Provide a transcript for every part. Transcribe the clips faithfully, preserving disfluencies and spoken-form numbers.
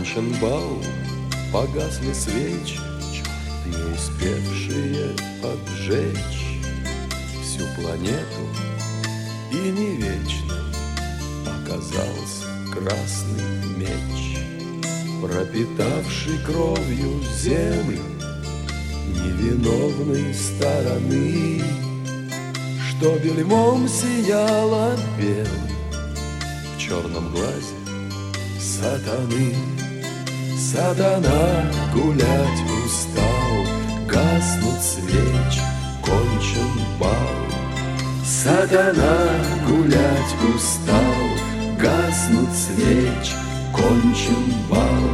Кончен бал, погасли свечи, не успевшие поджечь всю планету, и не вечным оказался красный меч, пропитавший кровью землю невиновной стороны, что бельмом сияло белым в черном глазе сатаны. Сатана гулять устал, гаснут свечи, кончен бал. Сатана гулять устал, гаснут свечи, кончен бал.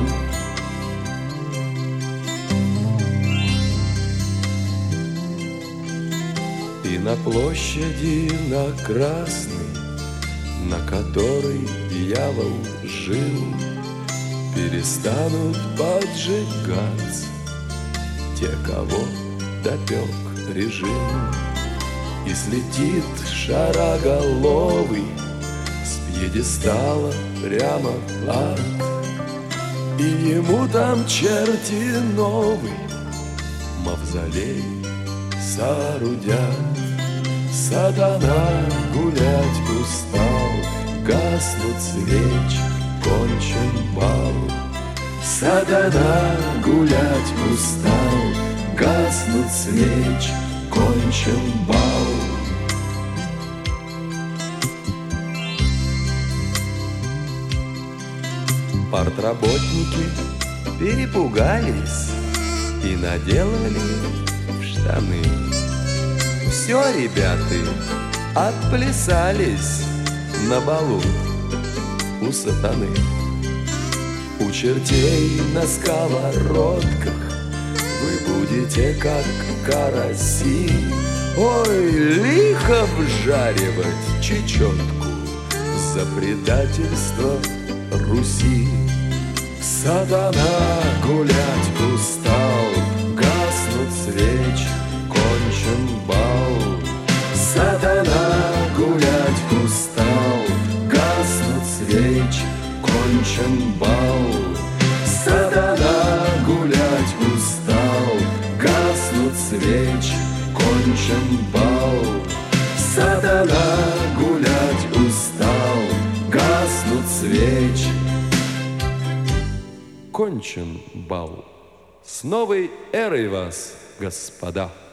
И на площади на красной, на которой дьявол жил, перестанут поджигаться те, кого допек режим. И слетит шароголовый с пьедестала прямо в ад, и ему там черти новый мавзолей соорудят. Сатана гулять устал, гаснут свечи, кончен бал. Сатана гулять устал, гаснут свечи, кончен бал. Партработники перепугались и наделали в штаны. Все, ребята, отплясались на балу у сатаны. У чертей на сковородках вы будете как караси, ой, лихо вжаривать чечетку за предательство Руси. Сатана гулять устал, гаснут свечи, кончен бал. Сатана гулять устал, гаснут свечи, кончен бал. Сатана гулять устал, гаснут свечи, кончен бал. Сатана гулять устал, гаснут свечи, кончен бал. С новой эрой вас, господа!